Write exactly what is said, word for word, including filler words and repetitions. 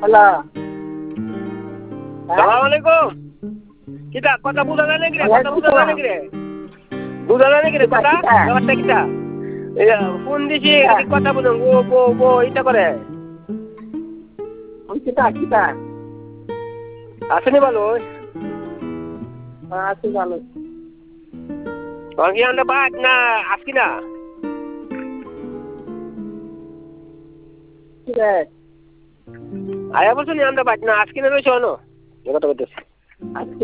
hello সালাম আলাইকুম কিটা কথা বুঝা যায় নাকি রে কথা বুঝা যায় নাকি রে বুঝা যায় নাকি রে কথা ব্যাপারটা কিটা ফোন দিছি কথা বুঝুন ও বো বো এটা করে কিটা কিটা আসেনি ভালো আছে ভালো কি আমরা বাদ না আজকে না আয়া বলছো নি আমরা বাদ না আজকে না রয়েছে অনো কথা বলতেছি